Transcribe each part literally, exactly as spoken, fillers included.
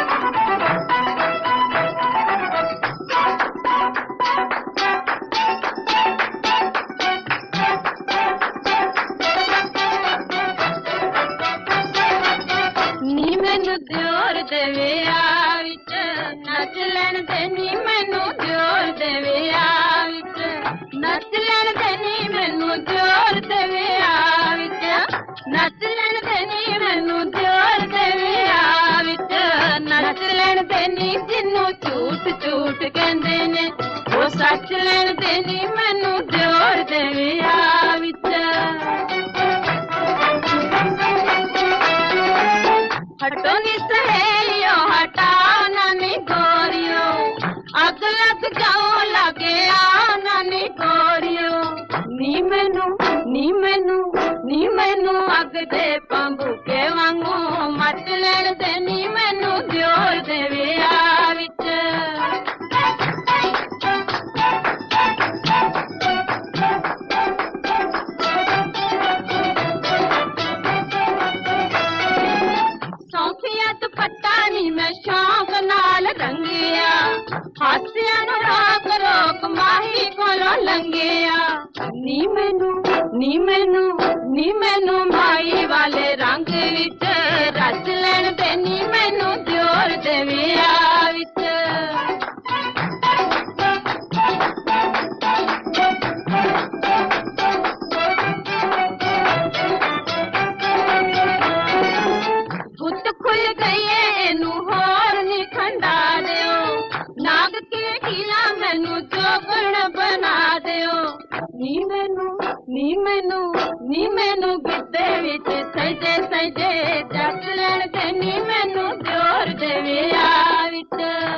नच लैन देनी मैनू जोर देवे आ विच नच लैन देनी मैनू जोर देवे आ विच नच लैन देनी मैनू जोर देवे आ विच नच लैन देनी जिन्नू झूठ झूठ कहंदे ने वो सच लैन देनी मैनू जोर देवे आ विच हटो नी सहेलियो हटाओ नानी गोरियो अग लग जाओ लगे आओ नानी गोरियो नी मैनू नी मैनू नी मैनू अग दे पंबूके वांगू मच लैन देनी मैनू जोर देवे आ विच मैं शौक नाल रंगिया हासिया नु रोक रोक माही कोलों लंगिया नी मैनू नी मैनू नी मैनू माही वाले रंग विच रच लैन देनी मैनू जोर देवे आ विच गुत खुल गई नाग के ढीला मैनू चौगण बना दियो नी मैनू नी मैनू नी मैनू गिद्धे विच सजे सजे जच लैन देनी मैनू जोर देवे आ विच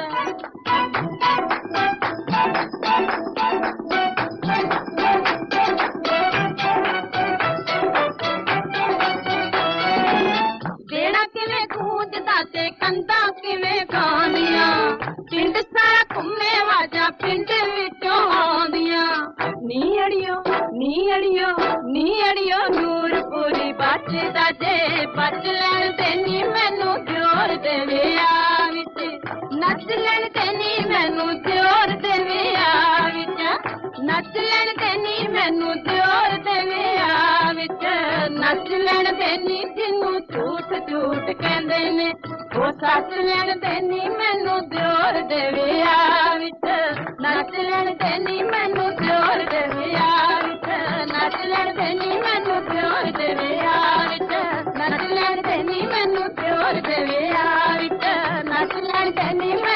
बेड़ा किवें गूंजदा ते कंधां किवें गाउंदियां पिंड सारा घुम्मे वाजा पिंड विचों आउंदियां नी अड़ियो नी अड़ियो नी अड़ियो नूरपुरी बचदा जे बच लैन देनी मैनू जोर देवे आ विच नच लैन देनी मैनू जोर देवे आ विच नच लैन देनी मैनू जोर देवे आ विच नच लैन देनी जिन्नू झूठ झूठ कहंदे ने वो सच लैन देनी मैनू जोर देवे आ विच नच लैन देनी मैनू जोर देवे आ विच नच लैन देनी मैनू जोर देवे आ विच नच लैन देनी मैनू जोर देवे आ विच नच लैन देनी